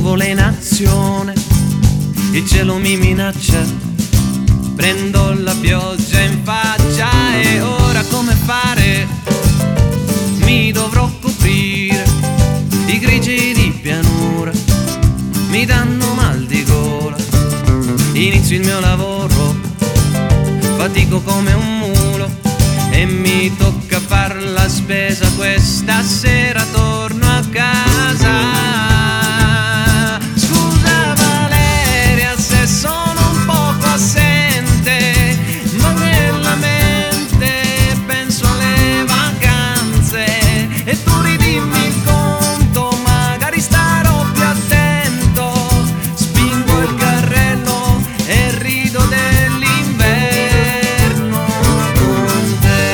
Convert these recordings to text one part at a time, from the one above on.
nuvole in azione, il cielo mi minaccia, prendo la pioggia in faccia e ora come fare? Mi dovrò coprire, i grigi di pianura mi danno mal di gola, inizio il mio lavoro, fatico come un mulo e mi tocca far la spesa, questa sera torno a casa. Scusa Valeria se sono un poco assente, ma nella mente penso alle vacanze e tu ridimmi il conto, magari starò più attento, spingo il carrello e rido dell'inverno con te.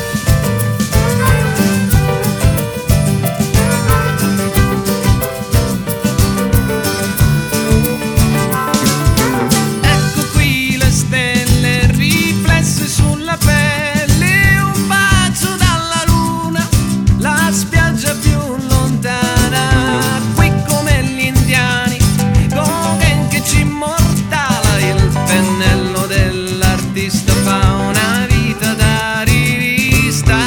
Ecco qui le stelle riflesse sulla pelle, un bacio dalla luna, la spiaggia più lontana, qui come gli indiani, Gauguin che ci immortala, il pennello dell'artista fa una vita da rivista.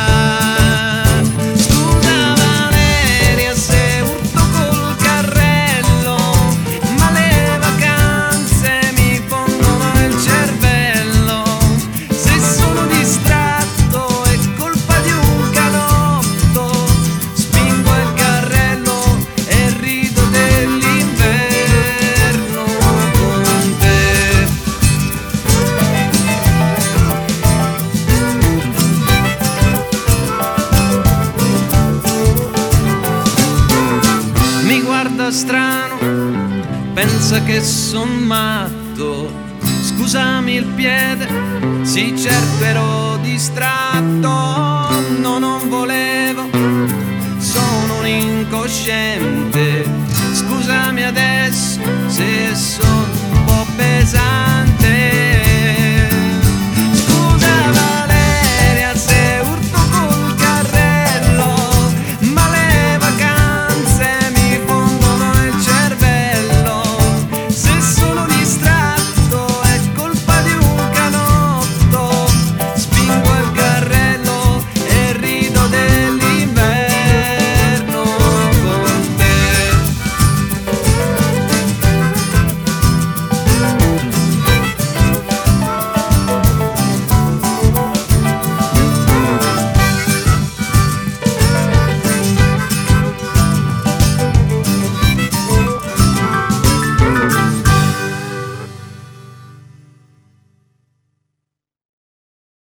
Scusa Valeria se urto col carrello, ma le vacanze mi fondono il cervello, se sono distratto è colpa di un canotto, spingo il carrello e rido dell'inverno con te. Mi guarda strano, pensa che son matto, scusami il piede, sì certo ero distratto, no non volevo, sono un incosciente, scusami adesso se sono un po' pesante.